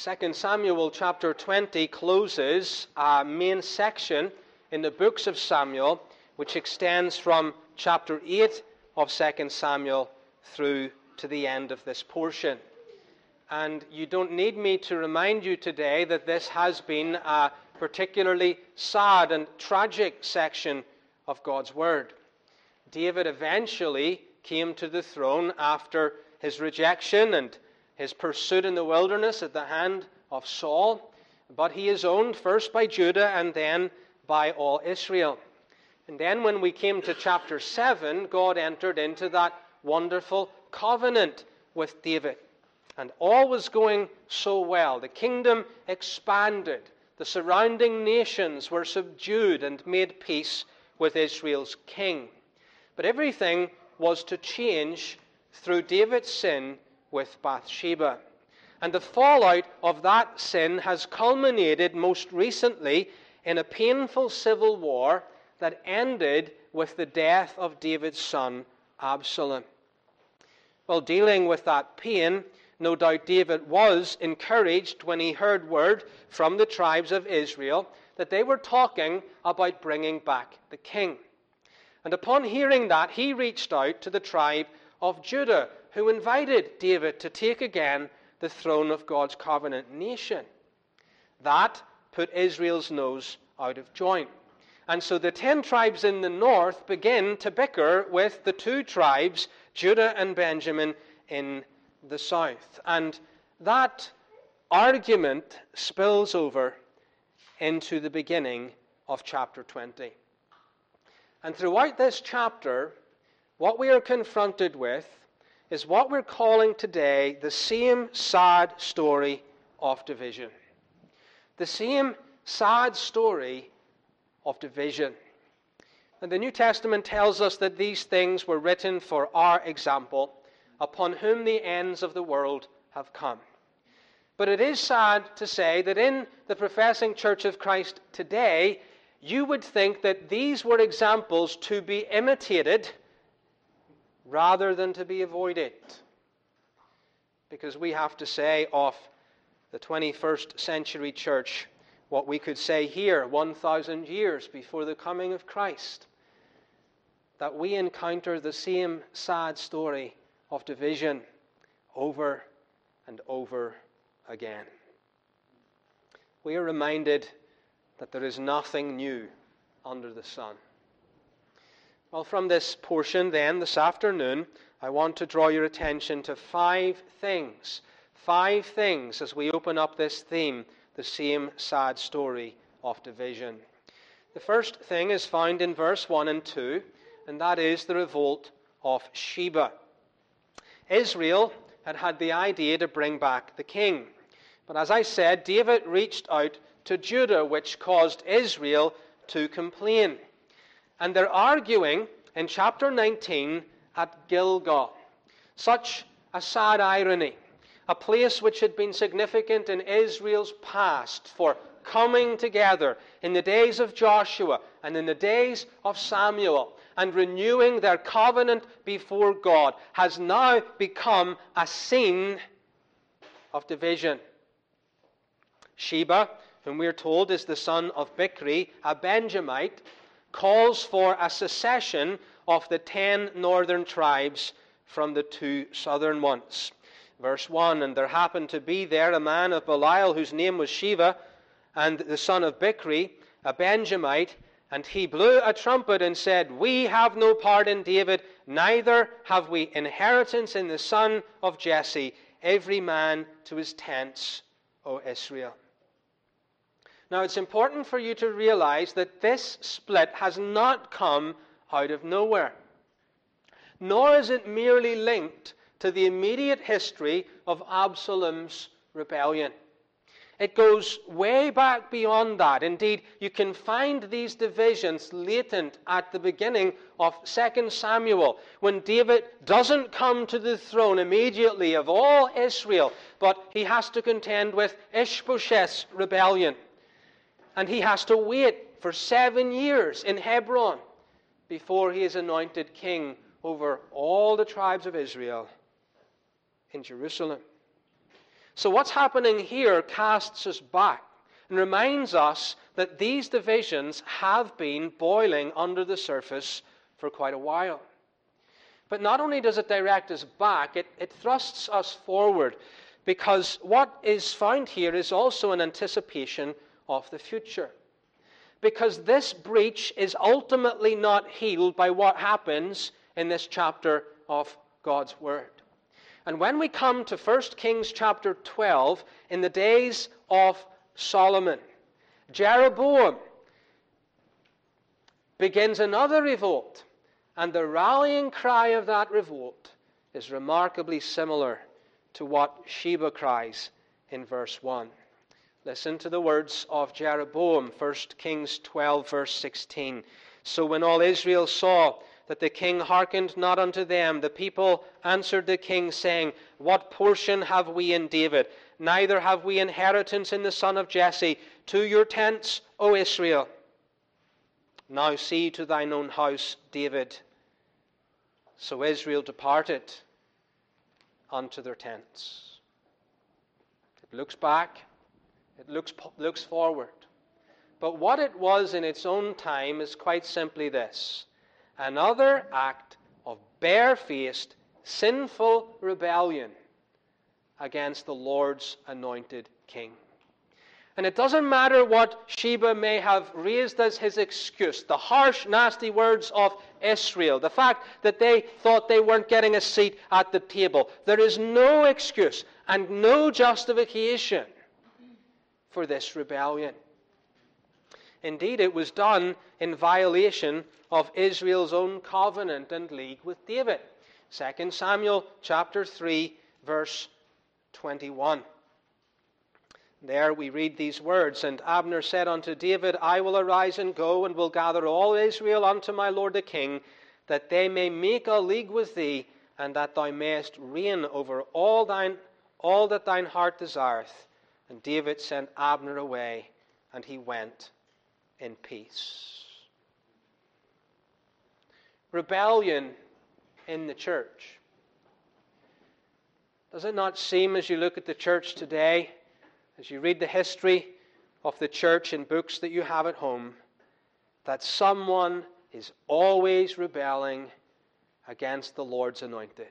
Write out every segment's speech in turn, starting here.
2 Samuel chapter 20 closes a main section in the books of Samuel, which extends from chapter 8 of 2 Samuel through to the end of this portion. And you don't need me to remind you today that this has been a particularly sad and tragic section of God's Word. David eventually came to the throne after his rejection and his pursuit in the wilderness at the hand of Saul, but he is owned first by Judah and then by all Israel. And then when we came to chapter 7, God entered into that wonderful covenant with David. And all was going so well. The kingdom expanded. The surrounding nations were subdued and made peace with Israel's king. But everything was to change through David's sin with Bathsheba. And the fallout of that sin has culminated most recently in a painful civil war that ended with the death of David's son Absalom. Well, dealing with that pain, no doubt David was encouraged when he heard word from the tribes of Israel that they were talking about bringing back the king. And upon hearing that, he reached out to the tribe of Judah, who invited David to take again the throne of God's covenant nation. That put Israel's nose out of joint. And so the 10 tribes in the north begin to bicker with the 2 tribes, Judah and Benjamin, in the south. And that argument spills over into the beginning of chapter 20. And throughout this chapter, what we are confronted with is what we're calling today the same sad story of division. The same sad story of division. And the New Testament tells us that these things were written for our example, upon whom the ends of the world have come. But it is sad to say that in the professing Church of Christ today, you would think that these were examples to be imitated rather than to be avoided. Because we have to say of the 21st century church what we could say here 1,000 years before the coming of Christ, that we encounter the same sad story of division over and over again. We are reminded that there is nothing new under the sun. Well, from this portion then, this afternoon, I want to draw your attention to 5 things. 5 things as we open up this theme, the same sad story of division. The first thing is found in verse 1 and 2, and that is the revolt of Sheba. Israel had had the idea to bring back the king. But as I said, David reached out to Judah, which caused Israel to complain. And they're arguing in chapter 19 at Gilgal. Such a sad irony. A place which had been significant in Israel's past for coming together in the days of Joshua and in the days of Samuel and renewing their covenant before God, has now become a scene of division. Sheba, whom we are told is the son of Bichri, a Benjamite, calls for a secession of the 10 northern tribes from the 2 southern ones. Verse 1, and there happened to be there a man of Belial whose name was Sheba, and the son of Bichri, a Benjamite, and he blew a trumpet and said, we have no part in David, neither have we inheritance in the son of Jesse, every man to his tents, O Israel. Now it's important for you to realize that this split has not come out of nowhere, nor is it merely linked to the immediate history of Absalom's rebellion. It goes way back beyond that. Indeed, you can find these divisions latent at the beginning of 2 Samuel, when David doesn't come to the throne immediately of all Israel, but he has to contend with Ishbosheth's rebellion. And he has to wait for 7 years in Hebron before he is anointed king over all the tribes of Israel in Jerusalem. So what's happening here casts us back and reminds us that these divisions have been boiling under the surface for quite a while. But not only does it direct us back, it thrusts us forward, because what is found here is also an anticipation of the future. Because this breach is ultimately not healed by what happens in this chapter of God's Word. And when we come to 1 Kings chapter 12, in the days of Solomon, Jeroboam begins another revolt, and the rallying cry of that revolt is remarkably similar to what Sheba cries in verse 1. Listen to the words of Jeroboam, 1 Kings 12, verse 16. So when all Israel saw that the king hearkened not unto them, the people answered the king, saying, What portion have we in David? Neither have we inheritance in the son of Jesse. To your tents, O Israel. Now see to thine own house, David. So Israel departed unto their tents. It looks back. It looks forward. But what it was in its own time is quite simply this: another act of barefaced, sinful rebellion against the Lord's anointed king. And it doesn't matter what Sheba may have raised as his excuse, the harsh, nasty words of Israel, the fact that they thought they weren't getting a seat at the table. There is no excuse and no justification for this rebellion. Indeed, it was done in violation of Israel's own covenant and league with David. 2 Samuel chapter 3, verse 21. There we read these words, And Abner said unto David, I will arise and go, and will gather all Israel unto my lord the king, that they may make a league with thee, and that thou mayest reign over all that thine heart desireth. And David sent Abner away, and he went in peace. Rebellion in the church. Does it not seem, as you look at the church today, as you read the history of the church in books that you have at home, that someone is always rebelling against the Lord's anointed?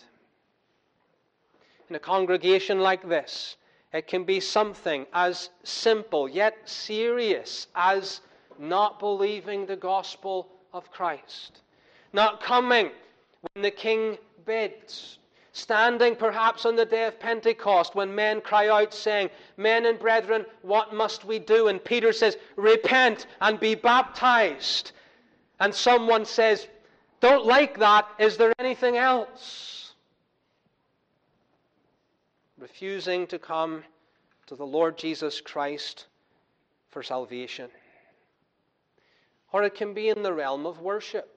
In a congregation like this, it can be something as simple yet serious as not believing the gospel of Christ, not coming when the king bids, standing perhaps on the day of Pentecost when men cry out saying, Men and brethren, what must we do? And Peter says, Repent and be baptized. And someone says, Don't like that. Is there anything else? Refusing to come to the Lord Jesus Christ for salvation. Or it can be in the realm of worship.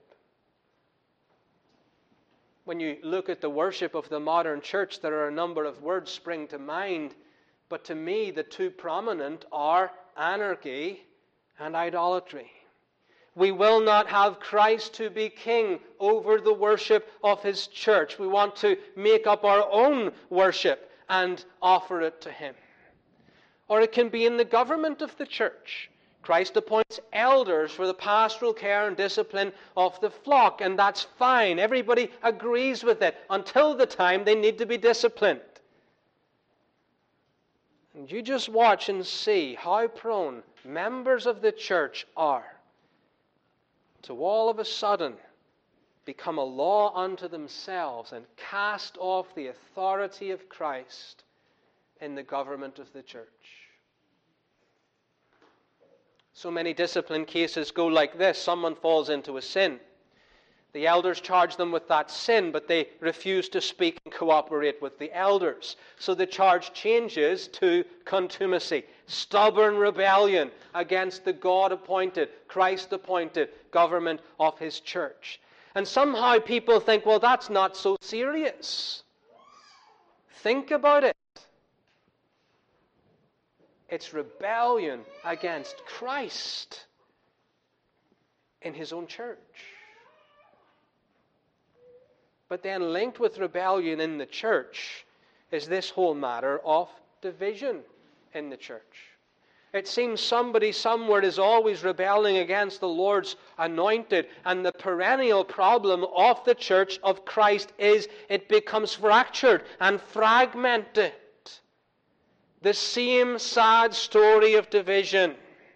When you look at the worship of the modern church, there are a number of words spring to mind, but to me the two prominent are anarchy and idolatry. We will not have Christ to be king over the worship of His church. We want to make up our own worship and offer it to Him. Or it can be in the government of the church. Christ appoints elders for the pastoral care and discipline of the flock, and that's fine. Everybody agrees with it until the time they need to be disciplined. And you just watch and see how prone members of the church are to all of a sudden become a law unto themselves and cast off the authority of Christ in the government of the church. So many discipline cases go like this. Someone falls into a sin. The elders charge them with that sin, but they refuse to speak and cooperate with the elders. So the charge changes to contumacy, stubborn rebellion against the God-appointed, Christ-appointed government of His church. And somehow people think, well, that's not so serious. Think about it. It's rebellion against Christ in His own church. But then linked with rebellion in the church is this whole matter of division in the church. It seems somebody somewhere is always rebelling against the Lord's anointed, and the perennial problem of the church of Christ is it becomes fractured and fragmented. The same sad story of division.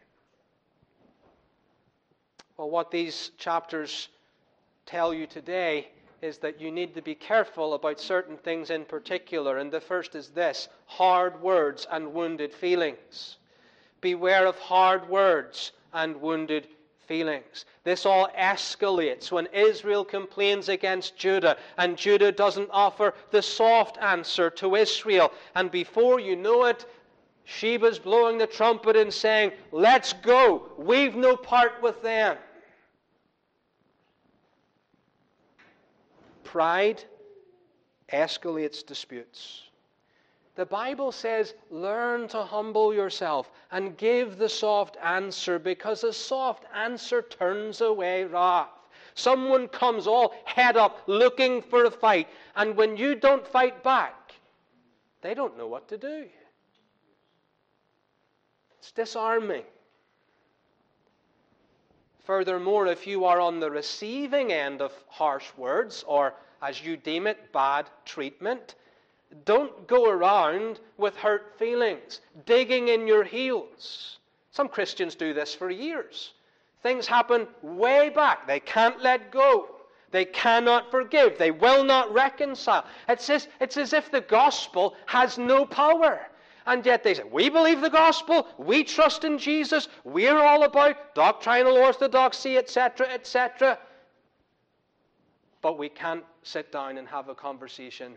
Well, what these chapters tell you today is that you need to be careful about certain things in particular. And the first is this: hard words and wounded feelings. Beware of hard words and wounded feelings. This all escalates when Israel complains against Judah, and Judah doesn't offer the soft answer to Israel. And before you know it, Sheba's blowing the trumpet and saying, "Let's go. We've no part with them." Pride escalates disputes. The Bible says, learn to humble yourself and give the soft answer, because a soft answer turns away wrath. Someone comes all head up looking for a fight, and when you don't fight back, they don't know what to do. It's disarming. Furthermore, if you are on the receiving end of harsh words, or as you deem it, bad treatment, don't go around with hurt feelings, digging in your heels. Some Christians do this for years. Things happen way back. They can't let go. They cannot forgive. They will not reconcile. It's as if the gospel has no power. And yet they say, we believe the gospel, we trust in Jesus, we're all about doctrinal orthodoxy, etc., etc. But we can't sit down and have a conversation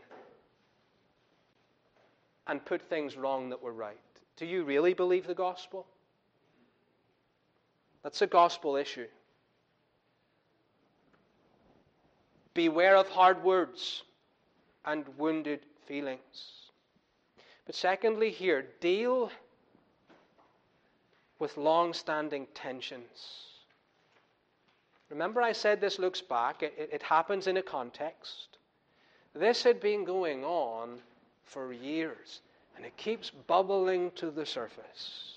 and put things wrong that were right. Do you really believe the gospel? That's a gospel issue. Beware of hard words and wounded feelings. But secondly here, deal with long-standing tensions. Remember I said this looks back. It happens in a context. This had been going on for years, and it keeps bubbling to the surface.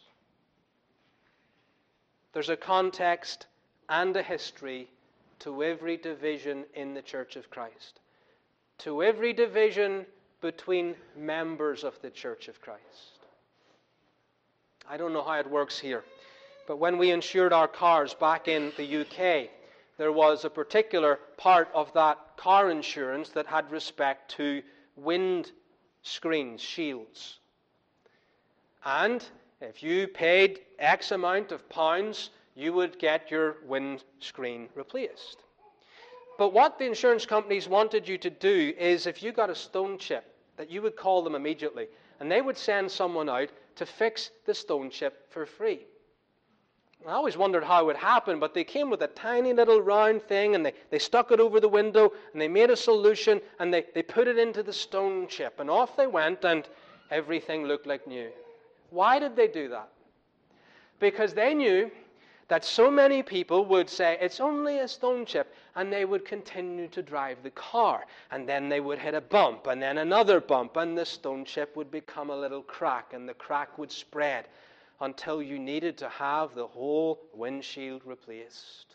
There's a context and a history to every division in the Church of Christ, to every division between members of the Church of Christ. I don't know how it works here, but when we insured our cars back in the UK, there was a particular part of that car insurance that had respect to wind screens, shields. And if you paid X amount of pounds, you would get your windscreen replaced. But what the insurance companies wanted you to do is, if you got a stone chip, that you would call them immediately, and they would send someone out to fix the stone chip for free. I always wondered how it would happen, but they came with a tiny little round thing, and they stuck it over the window, and they made a solution, and they put it into the stone chip, and off they went, and everything looked like new. Why did they do that? Because they knew that so many people would say, it's only a stone chip, and they would continue to drive the car, and then they would hit a bump, and then another bump, and the stone chip would become a little crack, and the crack would spread until you needed to have the whole windshield replaced.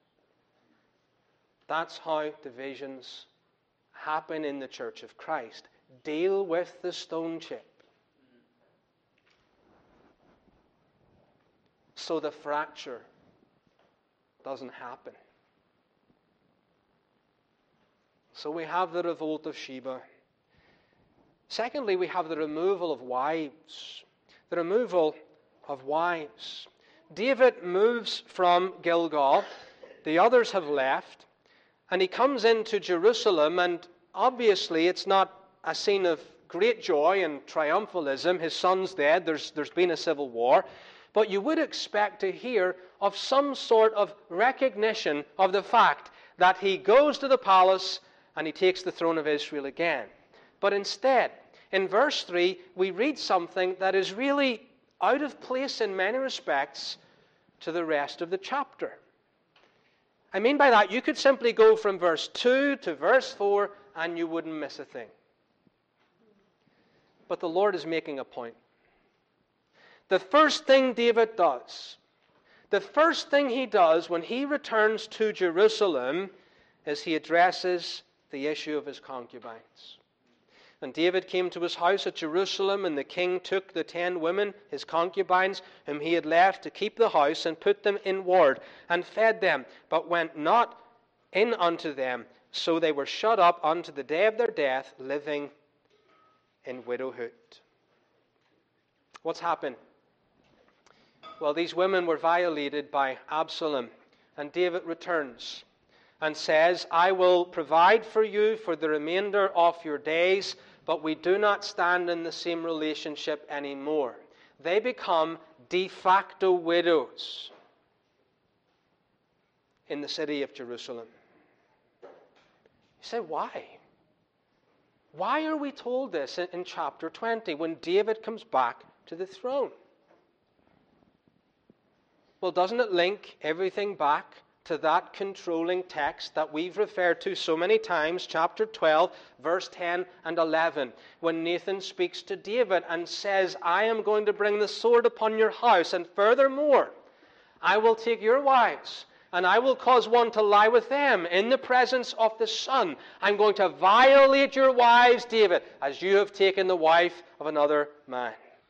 That's how divisions happen in the Church of Christ. Deal with the stone chip, so the fracture doesn't happen. So we have the revolt of Sheba. Secondly, we have the removal of wives. The removal of wives. David moves from Gilgal. The others have left. And he comes into Jerusalem, and obviously it's not a scene of great joy and triumphalism. His son's dead. There's been a civil war. But you would expect to hear of some sort of recognition of the fact that he goes to the palace and he takes the throne of Israel again. But instead, in verse 3, we read something that is really out of place in many respects to the rest of the chapter. I mean by that, you could simply go from verse 2 to verse 4 and you wouldn't miss a thing. But the Lord is making a point. The first thing David does, the first thing he does when he returns to Jerusalem is he addresses the issue of his concubines. And David came to his house at Jerusalem, and the king took the 10 women, his concubines, whom he had left to keep the house, and put them in ward, and fed them, but went not in unto them. So they were shut up unto the day of their death, living in widowhood. What's happened? Well, these women were violated by Absalom, and David returns and says, I will provide for you for the remainder of your days, but we do not stand in the same relationship anymore. They become de facto widows in the city of Jerusalem. You say, why? Why are we told this in chapter 20 when David comes back to the throne? Well, doesn't it link everything back to that controlling text that we've referred to so many times, chapter 12, verse 10 and 11, when Nathan speaks to David and says, I am going to bring the sword upon your house, and furthermore, I will take your wives, and I will cause one to lie with them in the presence of the sun. I'm going to violate your wives, David, as you have taken the wife of another man.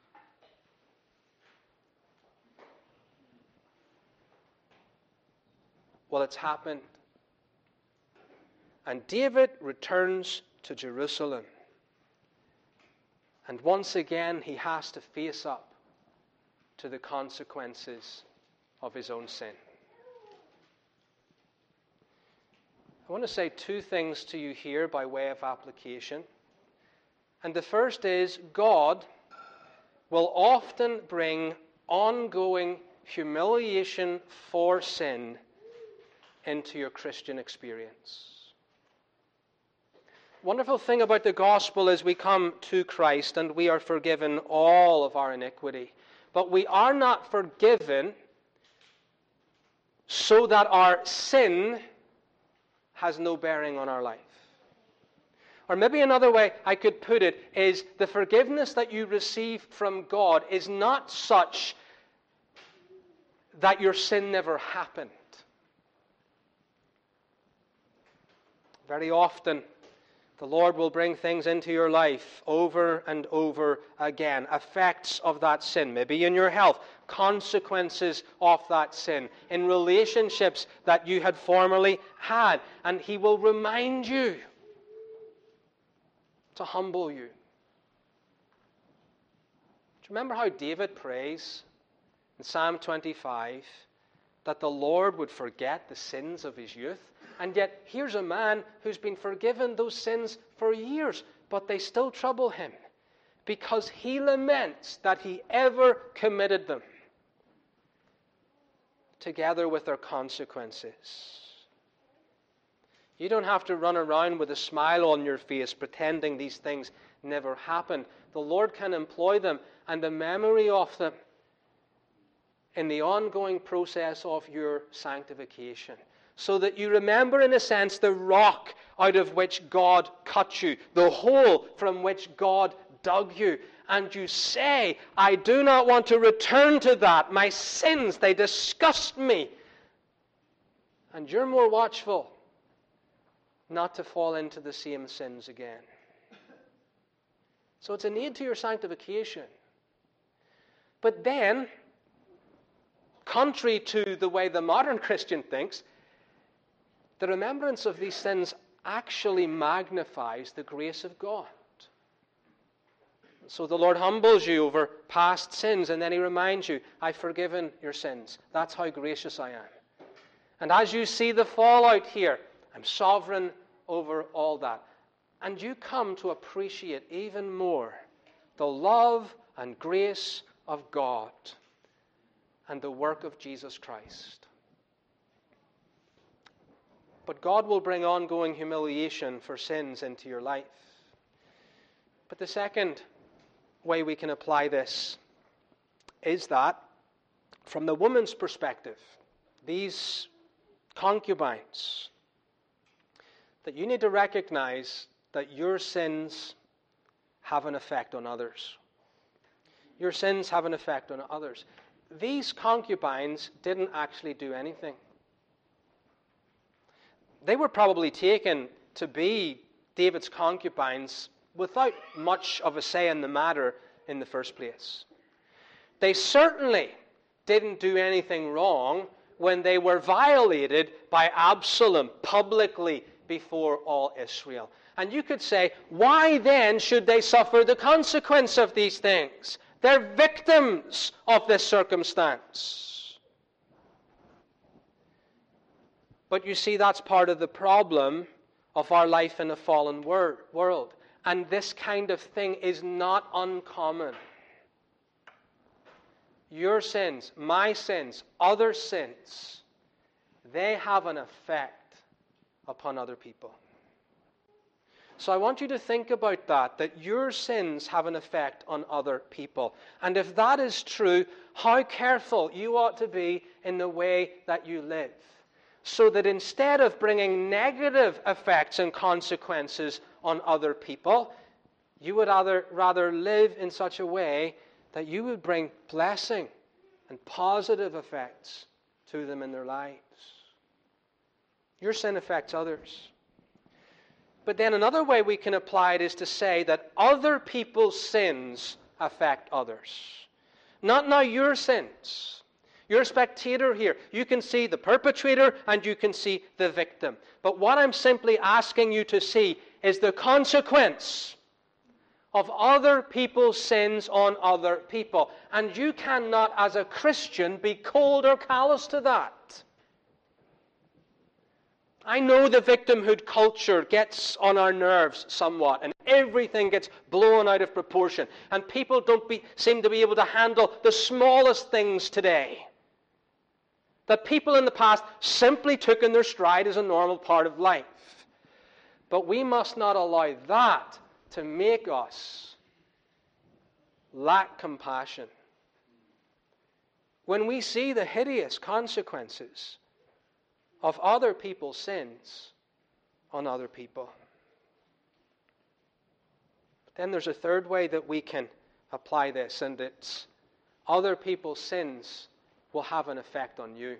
Well, it's happened. And David returns to Jerusalem. And once again, he has to face up to the consequences of his own sin. I want to say 2 things to you here by way of application. And the first is, God will often bring ongoing humiliation for sin into your Christian experience. Wonderful thing about the gospel is we come to Christ and we are forgiven all of our iniquity. But we are not forgiven so that our sin has no bearing on our life. Or maybe another way I could put it is the forgiveness that you receive from God is not such that your sin never happened. Very often, the Lord will bring things into your life over and over again. Effects of that sin, maybe in your health, consequences of that sin, in relationships that you had formerly had. And He will remind you to humble you. Do you remember how David prays in Psalm 25 that the Lord would forget the sins of his youth? And yet, here's a man who's been forgiven those sins for years, but they still trouble him because he laments that he ever committed them, together with their consequences. You don't have to run around with a smile on your face pretending these things never happened. The Lord can employ them and the memory of them in the ongoing process of your sanctification, so that you remember, in a sense, the rock out of which God cut you, the hole from which God dug you. And you say, I do not want to return to that. My sins, they disgust me. And you're more watchful not to fall into the same sins again. So it's an aid to your sanctification. But then, contrary to the way the modern Christian thinks, the remembrance of these sins actually magnifies the grace of God. So the Lord humbles you over past sins, and then He reminds you, I've forgiven your sins. That's how gracious I am. And as you see the fallout here, I'm sovereign over all that. And you come to appreciate even more the love and grace of God and the work of Jesus Christ. But God will bring ongoing humiliation for sins into your life. But the second way we can apply this is that, from the woman's perspective, these concubines, that you need to recognize that your sins have an effect on others. Your sins have an effect on others. These concubines didn't actually do anything. They were probably taken to be David's concubines without much of a say in the matter in the first place. They certainly didn't do anything wrong when they were violated by Absalom publicly before all Israel. And you could say, why then should they suffer the consequence of these things? They're victims of this circumstance. But you see, that's part of the problem of our life in a fallen world. And this kind of thing is not uncommon. Your sins, my sins, other sins, they have an effect upon other people. So I want you to think about that your sins have an effect on other people. And if that is true, how careful you ought to be in the way that you live. So that instead of bringing negative effects and consequences on other people, you would rather live in such a way that you would bring blessing and positive effects to them in their lives. Your sin affects others. But then another way we can apply it is to say that other people's sins affect others. Not now your sins. You're a spectator here. You can see the perpetrator and you can see the victim. But what I'm simply asking you to see is the consequence of other people's sins on other people. And you cannot, as a Christian, be cold or callous to that. I know the victimhood culture gets on our nerves somewhat, and everything gets blown out of proportion, and people don't seem to be able to handle the smallest things today that people in the past simply took in their stride as a normal part of life. But we must not allow that to make us lack compassion. When we see the hideous consequences of other people's sins on other people. But then there's a third way that we can apply this, and it's other people's sins will have an effect on you.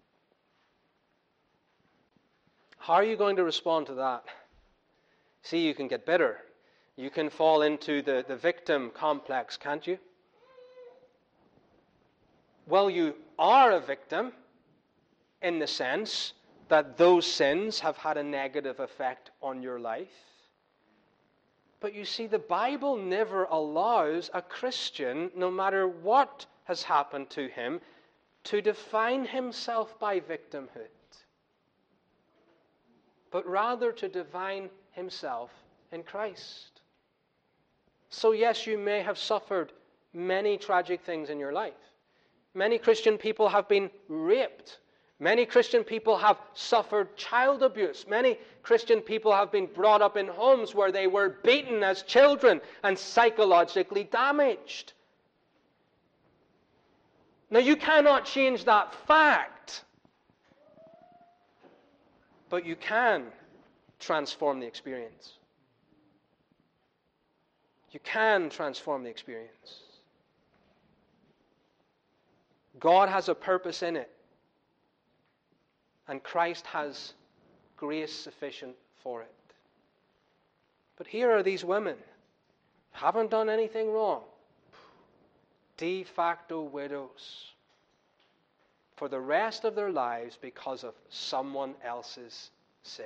How are you going to respond to that? See, you can get bitter. You can fall into the victim complex, can't you? Well, you are a victim in the sense that those sins have had a negative effect on your life. But you see, the Bible never allows a Christian, no matter what has happened to him, to define himself by victimhood, but rather to define himself in Christ. So yes, you may have suffered many tragic things in your life. Many Christian people have been raped. Many Christian people have suffered child abuse. Many Christian people have been brought up in homes where they were beaten as children and psychologically damaged. Now, you cannot change that fact, but you can transform the experience. You can transform the experience. God has a purpose in it, and Christ has grace sufficient for it. But here are these women, haven't done anything wrong, de facto widows for the rest of their lives because of someone else's sin.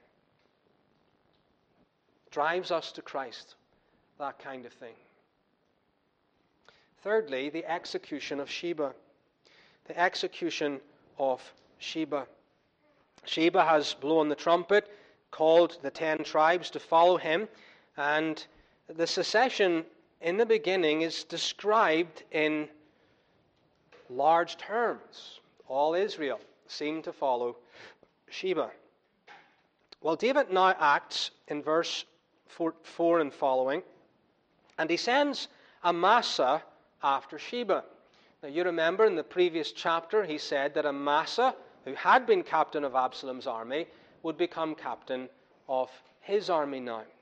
Drives us to Christ, that kind of thing. Thirdly, the execution of Sheba. The execution of Sheba. Sheba has blown the trumpet, called the 10 tribes to follow him, and the secession in the beginning is described in large terms. All Israel seemed to follow Sheba. Well, David now acts in verse 4 and following, and he sends Amasa after Sheba. Now, you remember in the previous chapter he said that Amasa, who had been captain of Absalom's army, would become captain of his army now.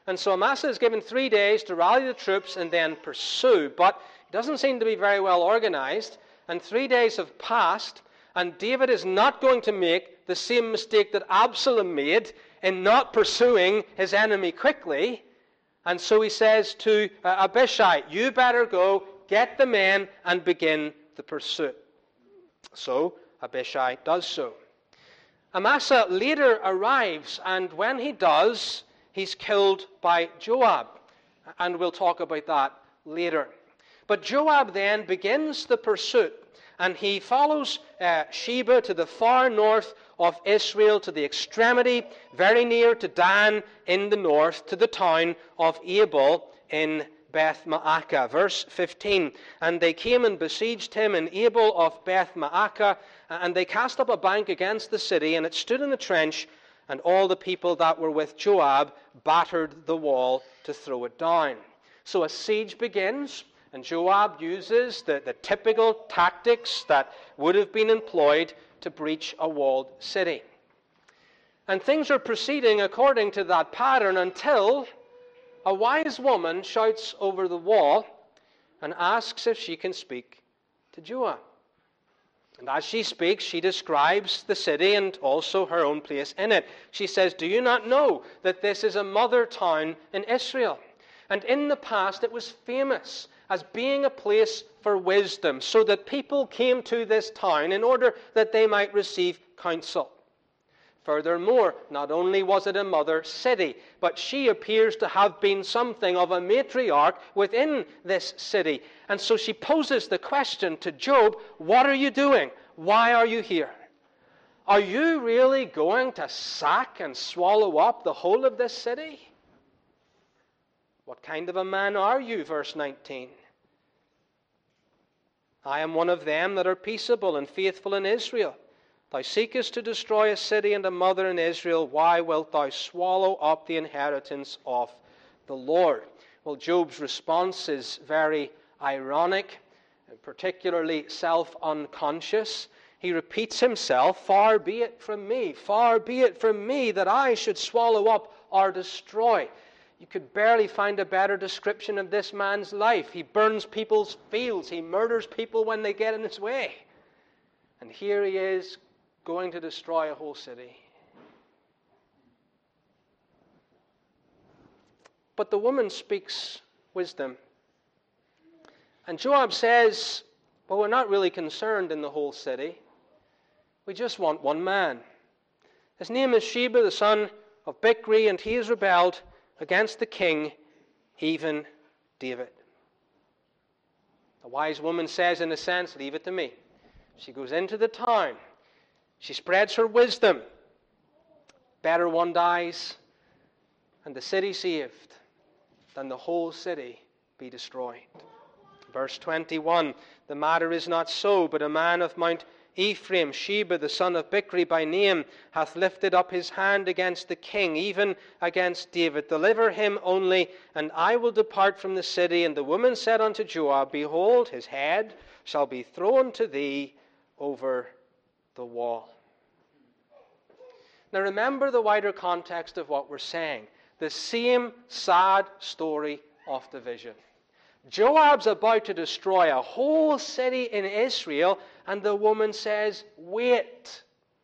And so Amasa is given 3 days to rally the troops and then pursue. But it doesn't seem to be very well organized. And 3 days have passed, and David is not going to make the same mistake that Absalom made in not pursuing his enemy quickly. And so he says to Abishai, you better go, get the men, and begin the pursuit. So Abishai does so. Amasa later arrives, and when he does, he's killed by Joab. And we'll talk about that later. But Joab then begins the pursuit, and he follows Sheba to the far north of Israel, to the extremity, very near to Dan in the north, to the town of Abel in Beth Maacah. Verse 15, and they came and besieged him in Abel of Beth Maacah, and they cast up a bank against the city, and it stood in the trench, and all the people that were with Joab battered the wall to throw it down. So a siege begins, and Joab uses the typical tactics that would have been employed to breach a walled city. And things are proceeding according to that pattern until a wise woman shouts over the wall and asks if she can speak to Joab. And as she speaks, she describes the city and also her own place in it. She says, do you not know that this is a mother town in Israel? And in the past it was famous as being a place for wisdom, so that people came to this town in order that they might receive counsel. Furthermore, not only was it a mother city, but she appears to have been something of a matriarch within this city. And so she poses the question to Job, what are you doing? Why are you here? Are you really going to sack and swallow up the whole of this city? What kind of a man are you? Verse 19. I am one of them that are peaceable and faithful in Israel. Thou seekest to destroy a city and a mother in Israel. Why wilt thou swallow up the inheritance of the Lord? Well, Job's response is very ironic, and particularly self-unconscious. He repeats himself, far be it from me that I should swallow up or destroy. You could barely find a better description of this man's life. He burns people's fields. He murders people when they get in his way. And here he is going to destroy a whole city. But the woman speaks wisdom. And Joab says, well, we're not really concerned in the whole city. We just want one man. His name is Sheba, the son of Bichri, and he has rebelled against the king, even David. The wise woman says, in a sense, leave it to me. She goes into the town. She spreads her wisdom. Better one dies and the city saved than the whole city be destroyed. Verse 21, the matter is not so, but a man of Mount Ephraim, Sheba, the son of Bichri by name, hath lifted up his hand against the king, even against David. Deliver him only, and I will depart from the city. And the woman said unto Joab, behold, his head shall be thrown to thee over the wall. Now remember the wider context of what we're saying. The same sad story of division. Joab's about to destroy a whole city in Israel, and the woman says, wait.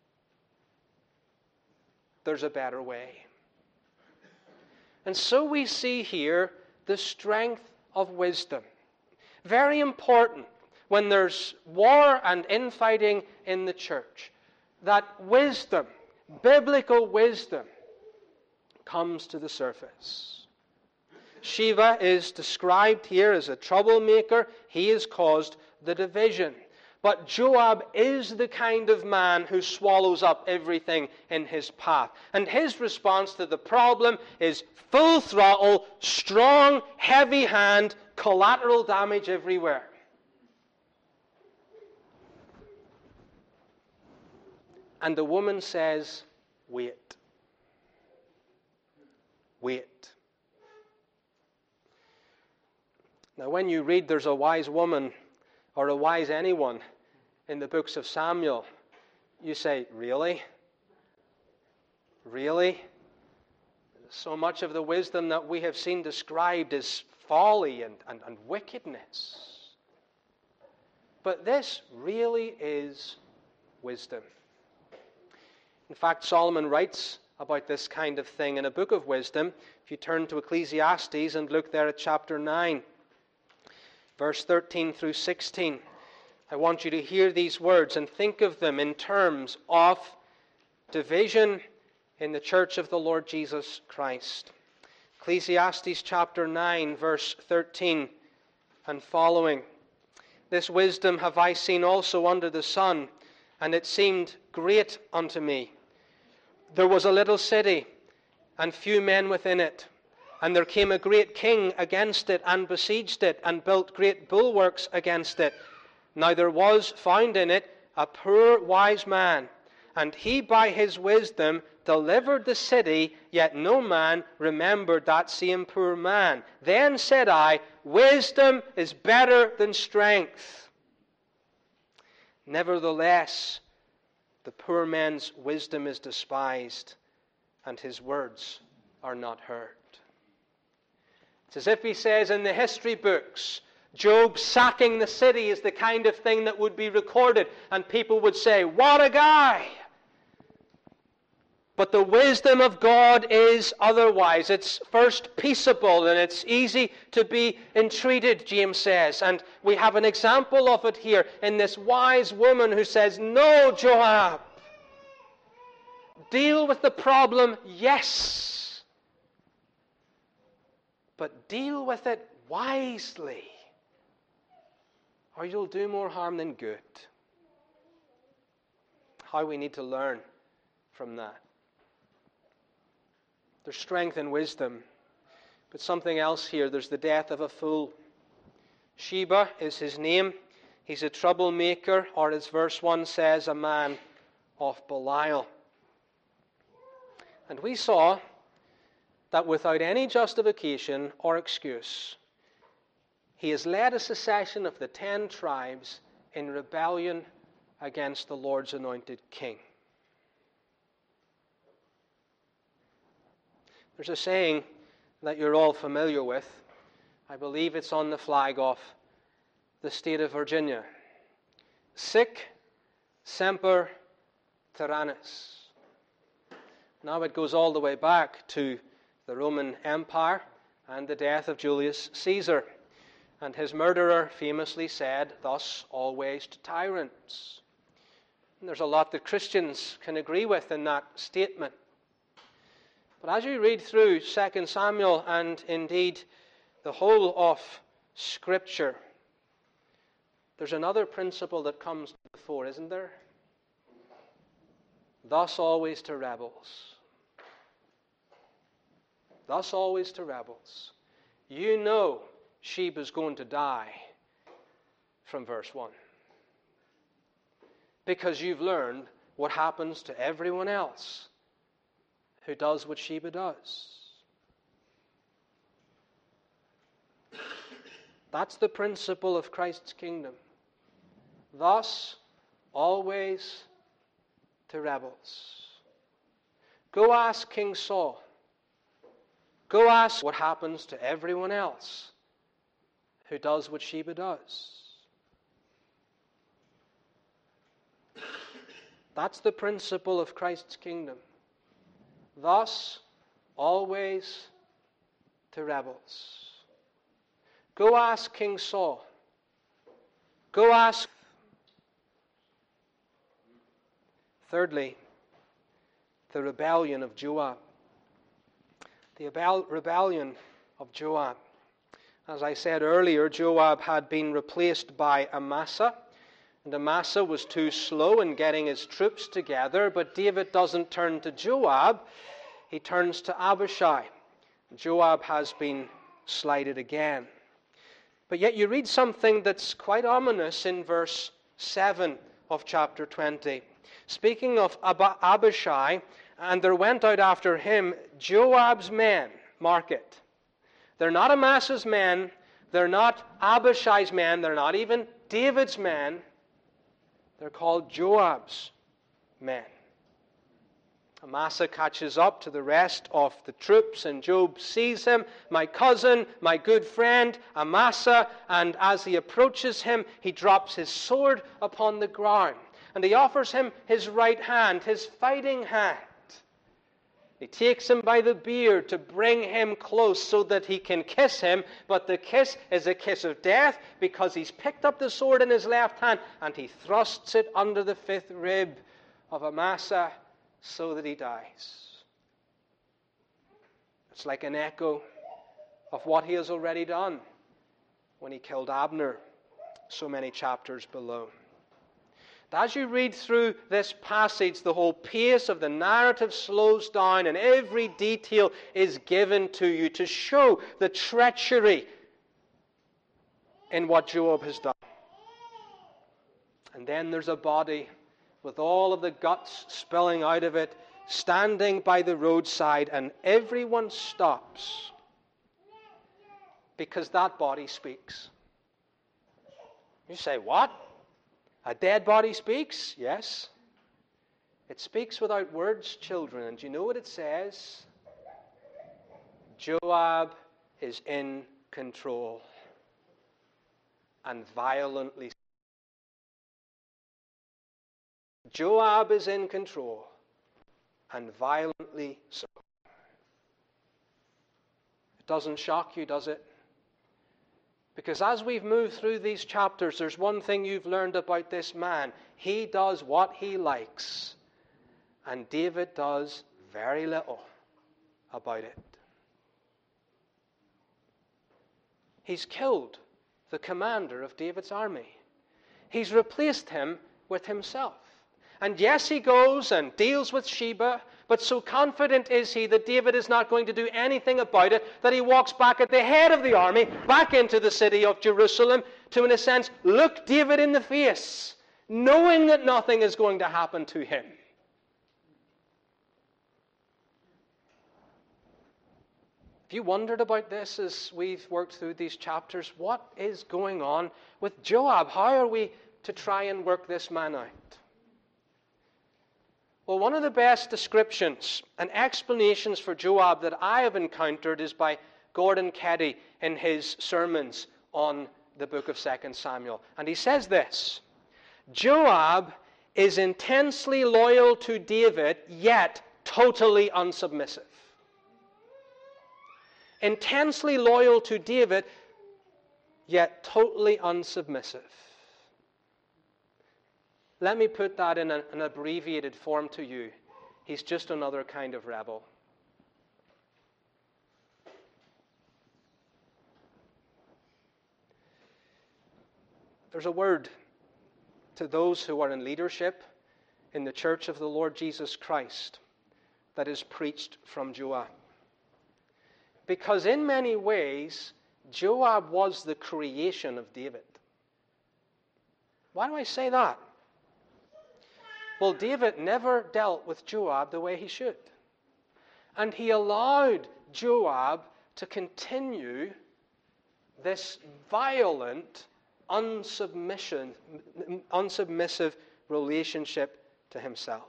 There's a better way. And so we see here the strength of wisdom. Very important when there's war and infighting in the church, that wisdom, biblical wisdom, comes to the surface. Sheba is described here as a troublemaker. He has caused the division. But Joab is the kind of man who swallows up everything in his path. And his response to the problem is full throttle, strong, heavy hand, collateral damage everywhere. And the woman says, wait. Wait. Now, when you read there's a wise woman or a wise anyone in the books of Samuel, you say, really? Really? So much of the wisdom that we have seen described is folly and wickedness. But this really is wisdom. In fact, Solomon writes about this kind of thing in a book of wisdom. If you turn to Ecclesiastes and look there at chapter 9, verse 13 through 16, I want you to hear these words and think of them in terms of division in the church of the Lord Jesus Christ. Ecclesiastes chapter 9, verse 13 and following. This wisdom have I seen also under the sun, and it seemed great unto me. There was a little city, and few men within it. And there came a great king against it, and besieged it, and built great bulwarks against it. Now there was found in it a poor wise man, and he by his wisdom delivered the city, yet no man remembered that same poor man. Then said I, wisdom is better than strength. Nevertheless, the poor man's wisdom is despised, and his words are not heard. It's as if he says in the history books, Job sacking the city is the kind of thing that would be recorded, and people would say, what a guy! But the wisdom of God is otherwise. It's first peaceable and it's easy to be entreated, James says. And we have an example of it here in this wise woman who says, no, Joab, deal with the problem, yes, but deal with it wisely, or you'll do more harm than good. How we need to learn from that. There's strength in wisdom, but something else here. There's the death of a fool. Sheba is his name. He's a troublemaker, or as verse 1 says, a man of Belial. And we saw that without any justification or excuse, he has led a secession of the 10 tribes in rebellion against the Lord's anointed king. There's a saying that you're all familiar with. I believe it's on the flag of the state of Virginia. Sic semper tyrannis. Now it goes all the way back to the Roman Empire and the death of Julius Caesar. And his murderer famously said, thus always to tyrants. And there's a lot that Christians can agree with in that statement. But as you read through 2 Samuel and indeed the whole of Scripture, there's another principle that comes to the fore, isn't there? Thus always to rebels. Thus always to rebels. You know Sheba's going to die from verse 1. Because you've learned what happens to everyone else who does what Sheba does. That's the principle of Christ's kingdom. Thus, always to rebels. Go ask King Saul. Go ask what happens to everyone else who does what Sheba does. That's the principle of Christ's kingdom. Thus, always to rebels. Go ask King Saul. Go ask. Thirdly, the rebellion of Joab. The rebellion of Joab. As I said earlier, Joab had been replaced by Amasa. And Amasa was too slow in getting his troops together, but David doesn't turn to Joab, he turns to Abishai. Joab has been slighted again. But yet you read something that's quite ominous in verse 7 of chapter 20. Speaking of Abishai, and there went out after him Joab's men, mark it. They're not Amasa's men, they're not Abishai's men, they're not even David's men. They're called Joab's men. Amasa catches up to the rest of the troops, and Joab sees him, my cousin, my good friend, Amasa, and as he approaches him, he drops his sword upon the ground, and he offers him his right hand, his fighting hand. He takes him by the beard to bring him close so that he can kiss him, but the kiss is a kiss of death because he's picked up the sword in his left hand and he thrusts it under the fifth rib of Amasa so that he dies. It's like an echo of what he has already done when he killed Abner so many chapters below. As you read through this passage, the whole pace of the narrative slows down and every detail is given to you to show the treachery in what Joab has done. And then there's a body with all of the guts spilling out of it, standing by the roadside, and everyone stops because that body speaks. You say, what? A dead body speaks? Yes. It speaks without words, children. And do you know what it says? Joab is in control and violently. Joab is in control and violently so. It doesn't shock you, does it? Because as we've moved through these chapters, there's one thing you've learned about this man. He does what he likes, and David does very little about it. He's killed the commander of David's army. He's replaced him with himself. And yes, he goes and deals with Sheba, but so confident is he that David is not going to do anything about it, that he walks back at the head of the army, back into the city of Jerusalem, to, in a sense, look David in the face, knowing that nothing is going to happen to him. Have you wondered about this as we've worked through these chapters? What is going on with Joab? How are we to try and work this man out? Well, one of the best descriptions and explanations for Joab that I have encountered is by Gordon Keddy in his sermons on the book of 2 Samuel. And he says this: Joab is intensely loyal to David, yet totally unsubmissive. Intensely loyal to David, yet totally unsubmissive. Let me put that in an abbreviated form to you. He's just another kind of rebel. There's a word to those who are in leadership in the church of the Lord Jesus Christ that is preached from Joab. Because in many ways, Joab was the creation of David. Why do I say that? Well, David never dealt with Joab the way he should. And he allowed Joab to continue this violent, unsubmissive relationship to himself.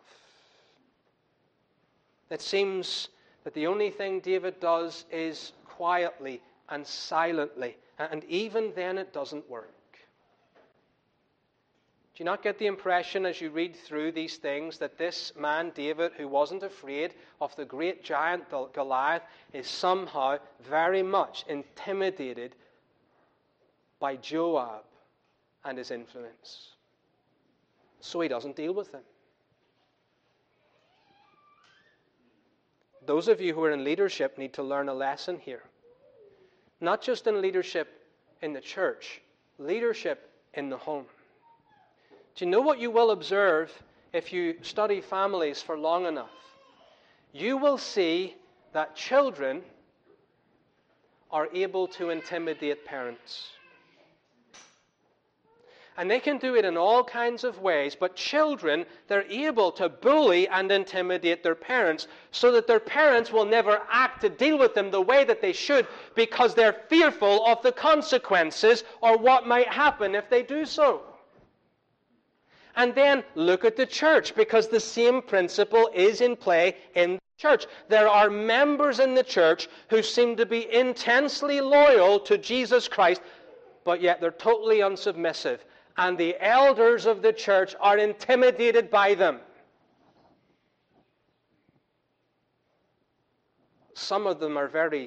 It seems that the only thing David does is quietly and silently, and even then it doesn't work. Do you not get the impression as you read through these things that this man, David, who wasn't afraid of the great giant Goliath, is somehow very much intimidated by Joab and his influence? So he doesn't deal with him. Those of you who are in leadership need to learn a lesson here. Not just in leadership in the church, leadership in the home. Do you know what you will observe if you study families for long enough? You will see that children are able to intimidate parents. And they can do it in all kinds of ways, but children, they're able to bully and intimidate their parents so that their parents will never act to deal with them the way that they should because they're fearful of the consequences or what might happen if they do so. And then look at the church, because the same principle is in play in the church. There are members in the church who seem to be intensely loyal to Jesus Christ, but yet they're totally unsubmissive. And the elders of the church are intimidated by them. Some of them are very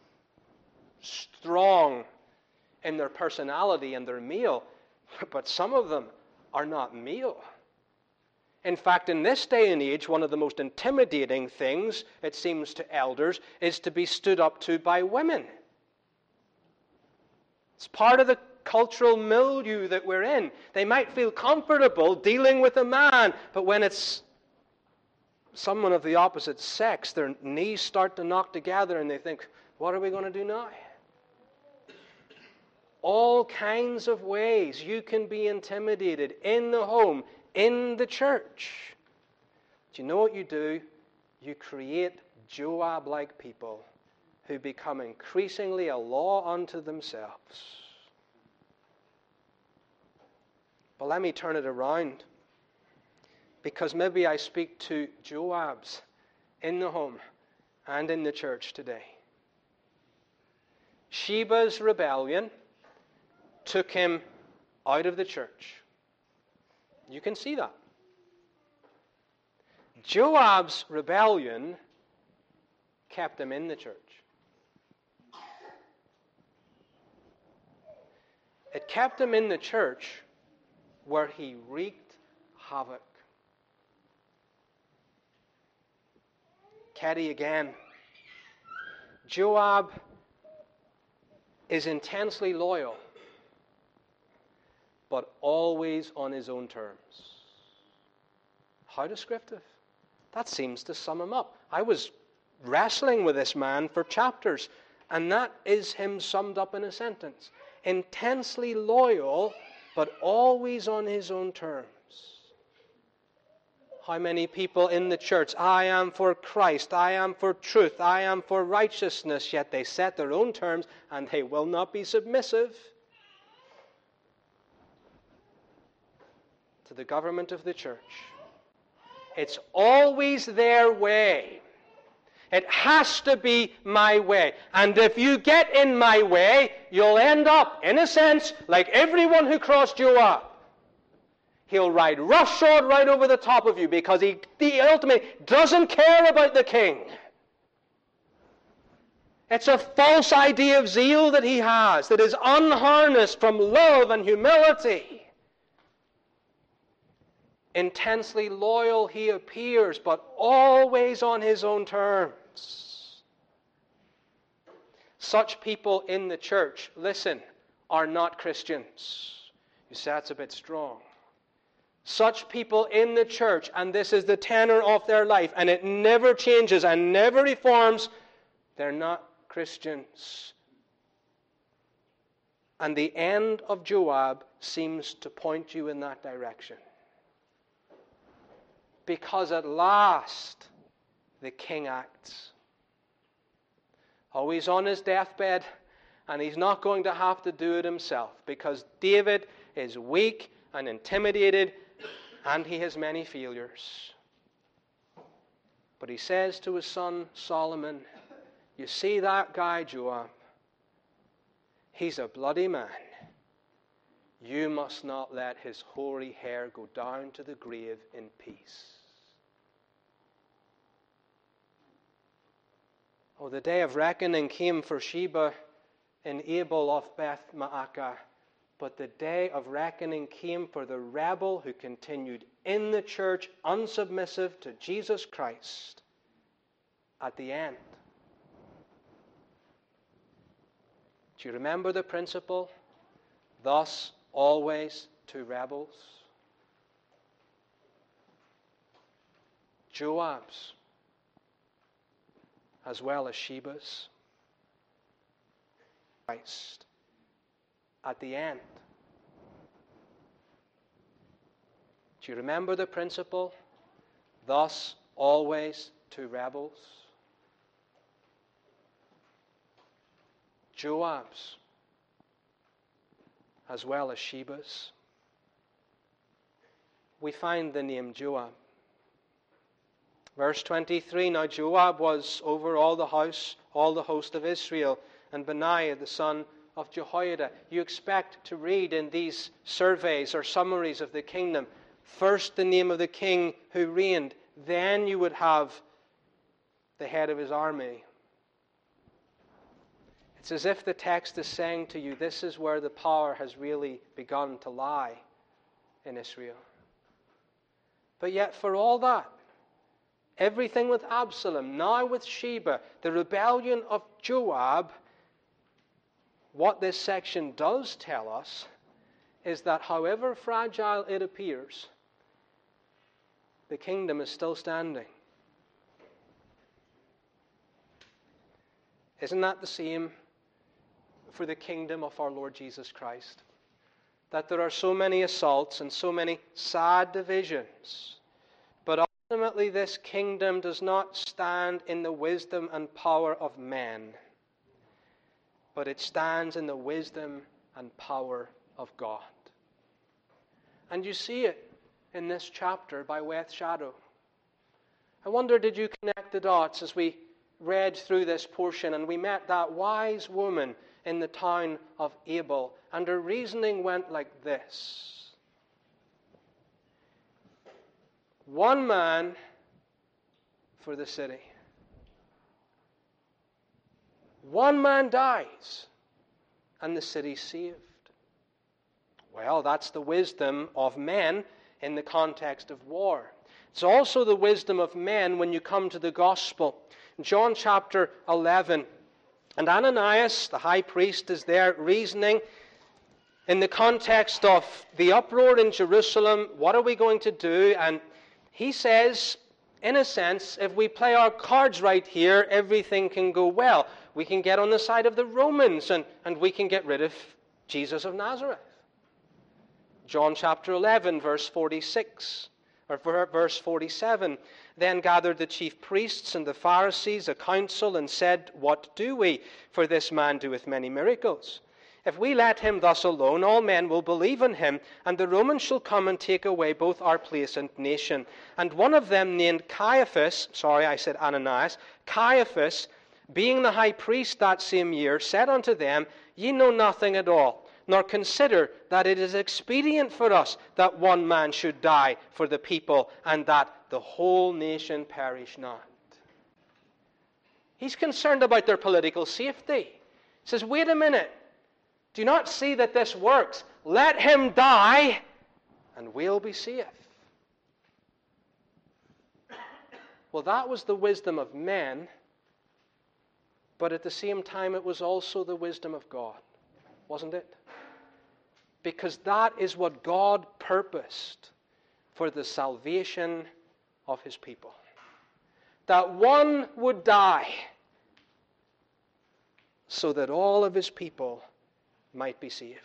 strong in their personality and their meal, but some of them are not meal. In fact, in this day and age, one of the most intimidating things, it seems to elders, is to be stood up to by women. It's part of the cultural milieu that we're in. They might feel comfortable dealing with a man, but when it's someone of the opposite sex, their knees start to knock together and they think, what are we going to do now? All kinds of ways you can be intimidated in the home, in the church. Do you know what you do? You create Joab-like people who become increasingly a law unto themselves. But let me turn it around, because maybe I speak to Joabs in the home and in the church today. Sheba's rebellion took him out of the church. You can see that. Joab's rebellion kept him in the church. It kept him in the church where he wreaked havoc. Keddy again. Joab is intensely loyal, but always on his own terms. How descriptive. That seems to sum him up. I was wrestling with this man for chapters, and that is him summed up in a sentence. Intensely loyal, but always on his own terms. How many people in the church, I am for Christ, I am for truth, I am for righteousness, yet they set their own terms and they will not be submissive to the government of the church. It's always their way. It has to be my way. And if you get in my way, you'll end up, in a sense, like everyone who crossed Joab. He'll ride roughshod right over the top of you because he ultimately doesn't care about the king. It's a false idea of zeal that he has that is unharnessed from love and humility. Intensely loyal he appears, but always on his own terms. Such people in the church, listen, are not Christians. You say that's a bit strong. Such people in the church, and this is the tenor of their life, and it never changes and never reforms, they're not Christians. And the end of Joab seems to point you in that direction. Because at last, the king acts. Oh, he's on his deathbed, and he's not going to have to do it himself, because David is weak and intimidated, and he has many failures. But he says to his son Solomon, you see that guy Joab? He's a bloody man. You must not let his hoary hair go down to the grave in peace. Oh, the day of reckoning came for Sheba and Abel of Beth Maacah, but the day of reckoning came for the rebel who continued in the church, unsubmissive to Jesus Christ, at the end. Do you remember the principle? Thus, always to rebels. Joab's, as well as Sheba's. Christ, at the end. Do you remember the principle? Thus, always to rebels. Joab's, as well as Sheba's. we find the name Joab. Verse 23, now Joab was over all the host of Israel, and Benaiah the son of Jehoiada. You expect to read in these surveys or summaries of the kingdom, first the name of the king who reigned, then you would have the head of his army. It's as if the text is saying to you, this is where the power has really begun to lie in Israel. But yet for all that, everything with Absalom, now with Sheba, the rebellion of Joab, what this section does tell us is that however fragile it appears, the kingdom is still standing. Isn't that the same for the kingdom of our Lord Jesus Christ? That there are so many assaults and so many sad divisions, but ultimately this kingdom does not stand in the wisdom and power of men, but it stands in the wisdom and power of God. And you see it in this chapter by way of shadow. I wonder, did you connect the dots as we read through this portion and we met that wise woman in the town of Abel, and her reasoning went like this. One man for the city. One man dies, and the city's saved. Well, that's the wisdom of men in the context of war. It's also the wisdom of men when you come to the gospel. In John chapter 11, and Ananias, the high priest, is there reasoning in the context of the uproar in Jerusalem. What are we going to do? And he says, in a sense, if we play our cards right here, everything can go well. We can get on the side of the Romans and we can get rid of Jesus of Nazareth. John chapter 11, verse 46. Or verse 47, then gathered the chief priests and the Pharisees a council and said, what do we? For this man doeth many miracles. If we let him thus alone, all men will believe in him, and the Romans shall come and take away both our place and nation. And one of them named Caiaphas, Ananias, Caiaphas, being the high priest that same year, said unto them, ye know nothing at all, nor consider that it is expedient for us that one man should die for the people, and that the whole nation perish not. He's concerned about their political safety. He says, wait a minute. Do you not see that this works? Let him die, and we'll be safe. Well, that was the wisdom of men, but at the same time it was also the wisdom of God, wasn't it? Because that is what God purposed for the salvation of his people. That one would die so that all of his people might be saved.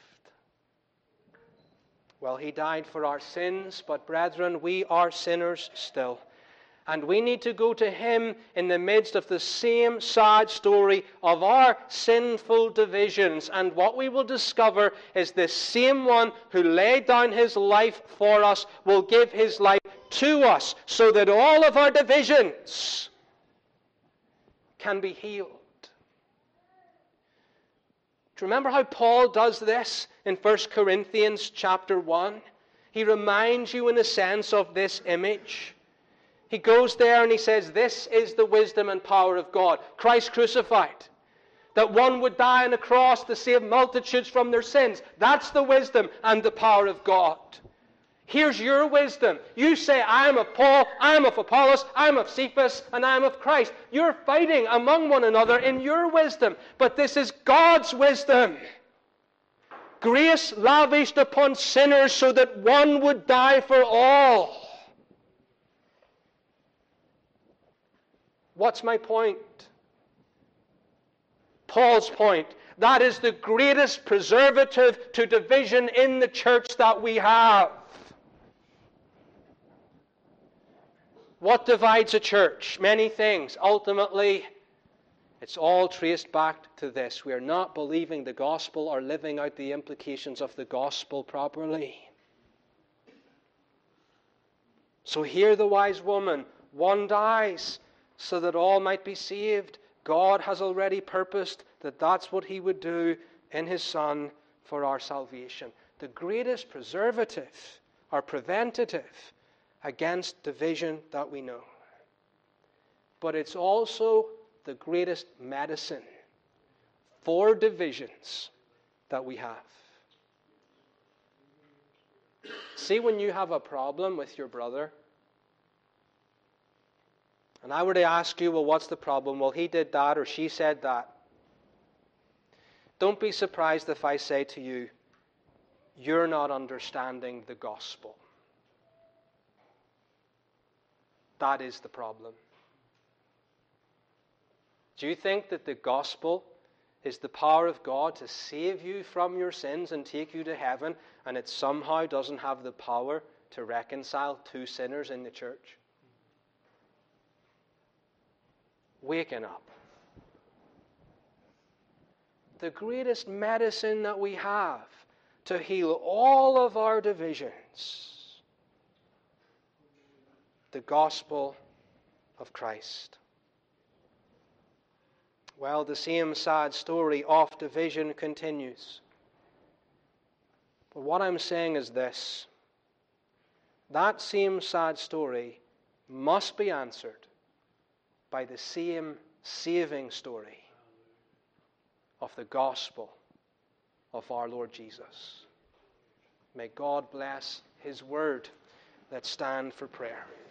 Well, he died for our sins, but brethren, we are sinners still. And we need to go to him in the midst of the same sad story of our sinful divisions. And what we will discover is this same one who laid down his life for us will give his life to us so that all of our divisions can be healed. Do you remember how Paul does this in 1 Corinthians chapter 1? He reminds you in a sense of this image. He goes there and he says, this is the wisdom and power of God. Christ crucified. That one would die on a cross to save multitudes from their sins. That's the wisdom and the power of God. Here's your wisdom. You say, I am of Paul, I am of Apollos, I am of Cephas, and I am of Christ. You're fighting among one another in your wisdom. But this is God's wisdom. Grace lavished upon sinners so that one would die for all. What's my point? Paul's point. That is the greatest preservative to division in the church that we have. What divides a church? Many things. Ultimately, it's all traced back to this. We are not believing the gospel or living out the implications of the gospel properly. So hear the wise woman. One dies so that all might be saved. God has already purposed that that's what he would do in his Son for our salvation. The greatest preservative or preventative against division that we know. But it's also the greatest medicine for divisions that we have. See, when you have a problem with your brother, and I were to ask you, well, what's the problem? Well, he did that or she said that. Don't be surprised if I say to you, you're not understanding the gospel. That is the problem. Do you think that the gospel is the power of God to save you from your sins and take you to heaven, and it somehow doesn't have the power to reconcile two sinners in the church? Waking up. The greatest medicine that we have to heal all of our divisions. The gospel of Christ. Well, the same sad story of division continues. But what I'm saying is this. That same sad story must be answered by the same saving story of the gospel of our Lord Jesus. May God bless his word. Let's stand for prayer.